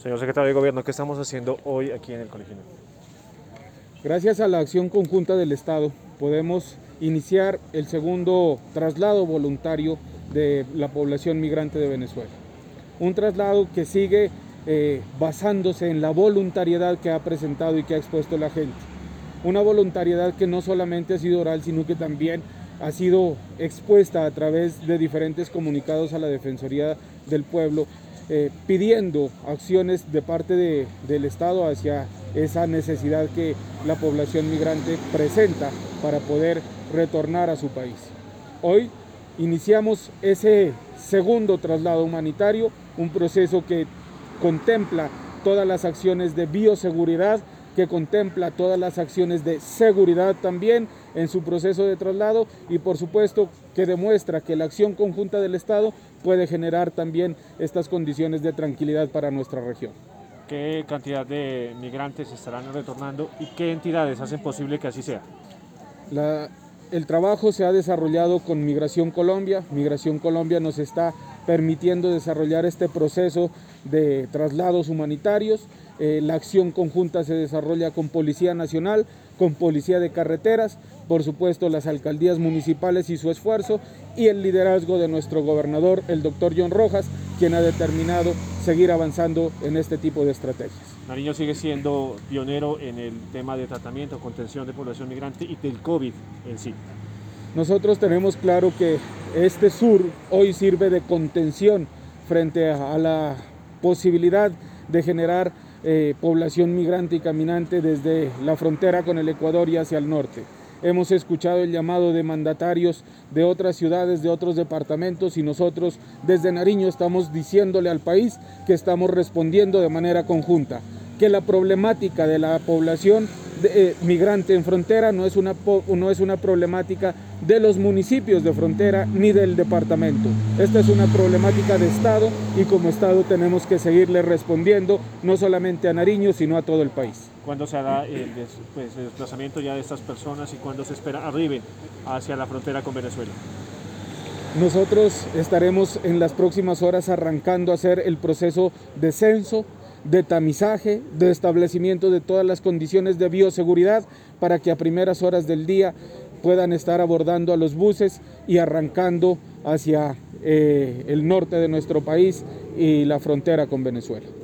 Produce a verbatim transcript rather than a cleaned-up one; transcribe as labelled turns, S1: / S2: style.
S1: Señor secretario de Gobierno, ¿qué estamos haciendo hoy aquí en el Colegio?
S2: Gracias a la acción conjunta del Estado podemos iniciar el segundo traslado voluntario de la población migrante de Venezuela. Un traslado que sigue eh, basándose en la voluntariedad que ha presentado y que ha expuesto la gente. Una voluntariedad que no solamente ha sido oral, sino que también ha sido expuesta a través de diferentes comunicados a la Defensoría del Pueblo, eh, pidiendo acciones de parte de, del Estado hacia esa necesidad que la población migrante presenta para poder retornar a su país. Hoy iniciamos ese segundo traslado humanitario, un proceso que contempla todas las acciones de bioseguridad, que contempla todas las acciones de seguridad también en su proceso de traslado y por supuesto que demuestra que la acción conjunta del Estado puede generar también estas condiciones de tranquilidad para nuestra región.
S1: ¿Qué cantidad de migrantes estarán retornando y qué entidades hacen posible que así sea?
S2: La, el trabajo se ha desarrollado con Migración Colombia. Migración Colombia nos está permitiendo desarrollar este proceso de traslados humanitarios. Eh, la acción conjunta se desarrolla con Policía Nacional, con Policía de Carreteras, por supuesto las alcaldías municipales y su esfuerzo, y el liderazgo de nuestro gobernador, el doctor John Rojas, quien ha determinado seguir avanzando en este tipo de estrategias.
S1: Nariño sigue siendo pionero en el tema de tratamiento, contención de población migrante y del COVID en sí.
S2: Nosotros tenemos claro que este sur hoy sirve de contención frente a la posibilidad de generar eh, población migrante y caminante desde la frontera con el Ecuador y hacia el norte. Hemos escuchado el llamado de mandatarios de otras ciudades, de otros departamentos, y nosotros desde Nariño estamos diciéndole al país que estamos respondiendo de manera conjunta, que la problemática de la población de, eh, migrante en frontera no es, una, no es una problemática de los municipios de frontera ni del departamento. Esta es una problemática de Estado y como Estado tenemos que seguirle respondiendo no solamente a Nariño, sino a todo el país.
S1: ¿Cuándo se hará el, des, pues, el desplazamiento ya de estas personas y cuándo se espera arriben hacia la frontera con Venezuela?
S2: Nosotros estaremos en las próximas horas arrancando a hacer el proceso de censo, de tamizaje, de establecimiento de todas las condiciones de bioseguridad para que a primeras horas del día puedan estar abordando a los buses y arrancando hacia eh, el norte de nuestro país y la frontera con Venezuela.